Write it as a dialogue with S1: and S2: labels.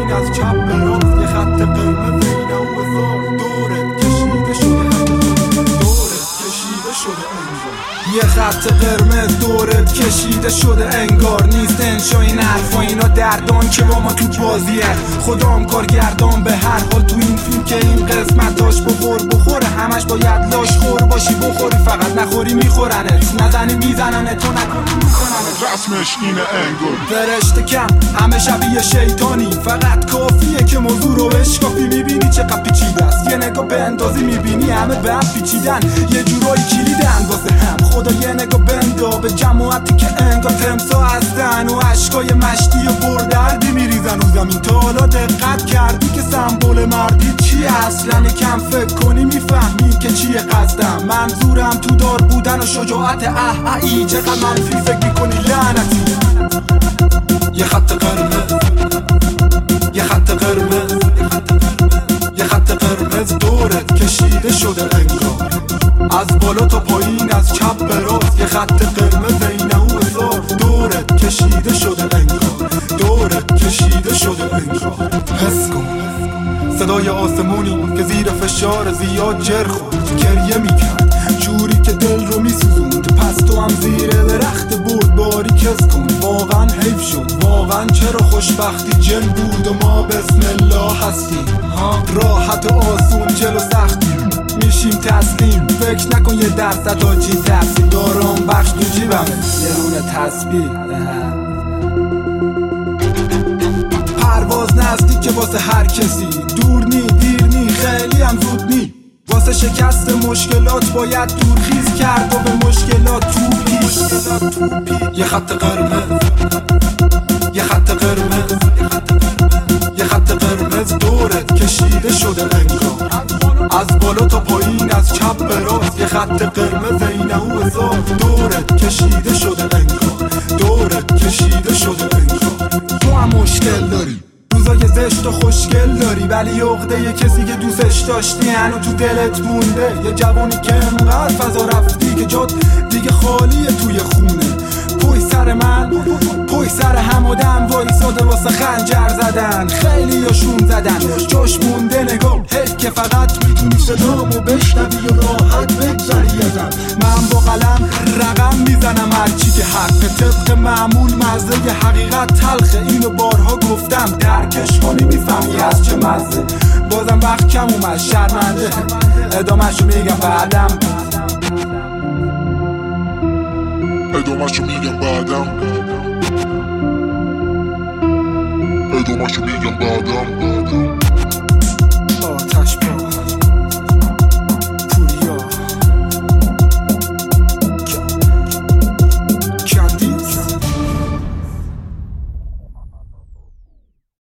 S1: پایین از چپ به راست یه خط قرمز بین او زار دورت کشیده شده دورت کشیده شده انگار یه خط قرمز دورت کشیده شده انگار نیست انشا این حرفا اینا دردان که با ما تو بازیه خدام کارگردان به هر حال تو این فیلم که این قسمت داشت بخوره همش باید لاش خور باشی بخوری فقط نخوری میخورنت نزنی میزننت تو نکنی میکننت
S2: رسمش اینه انگار
S1: فرشته کم همه شبیه شیطانی فقط کافیه که موضوع رو بشکافی میبینی چقدر پیچیده است یه نگاه به اندازی میبینی همه به هم پیچیدن یه جورایی کلیدن واسه هم خدا یه نگاه بندا به جماعتی که انگار تمسا هستن و عشقای مشتی و بردردی میریزن رو زمین تا حالا دقت کردی که سمبل مردی چیه اصلا کم فکر کنی میفهمی که چیه قصدم منظورم تو دار بودن و شجاعت ای چقدر منفی فکر میکنی لعنتی یه خط قرمز یه خط قرمز یه خط قرمز دورت کشیده شده انگار از بالا تا پایین از چپ به راست یه خط قرمز بین او زار دورت کشیده شده انگار دورت کشیده شده انگار حس کن صدای آسمونی که زیر فشار زیاد جر خورد گریه میکرد جوری که دل رو میسوزوند پس تو هم زیر درخت بود باری کس کن واقعا حیف شد واقعا چرا خوشبختی جن بود و ما بسم الله هستیم راحت و آسون جلو سختی میشیم تسلیم فکر نکن یه درصد آجی تفسیر دارم بخش تو جیبم یه رونه تسبیح پرواز نزدیکه واسه هر کسی دور نی دیر نی خیلی هم زود نی واسه شکست مشکلات باید دورخیز کرد و به مشکلات تو پیش یه خط قرمز یه خط قرمز یه خط قرمز دورت کشیده شده انگار از بالا تا پایین از چپ به راست یه خط قرمز بین او زار دورت کشیده شده انگار دورت کشیده شده انگار تو هم مشکل داری روزای زشت و خوشگل داری ولی عقده یه کسی که دوستش داشتی هنو تو دلت مونده یه جوانی که انقدر فضا رفتی که جات دیگه خالیه توی خونه پای سر من پای سر هم آدم وایساده واسه خنجر زدن خیلی هاشون زدن جاش مونده نگاه حیف که فقط میتونی صدامو بشنوی و راحت بگذری ازم من با قلم رقم میزنم هرچی که حق طبق معمول مزه حقیقت تلخه اینو بارها گفتم درکش کنی میفهمی از چه مزه بازم وقت کم اومد شرمنده ادامهشو میگم بعدم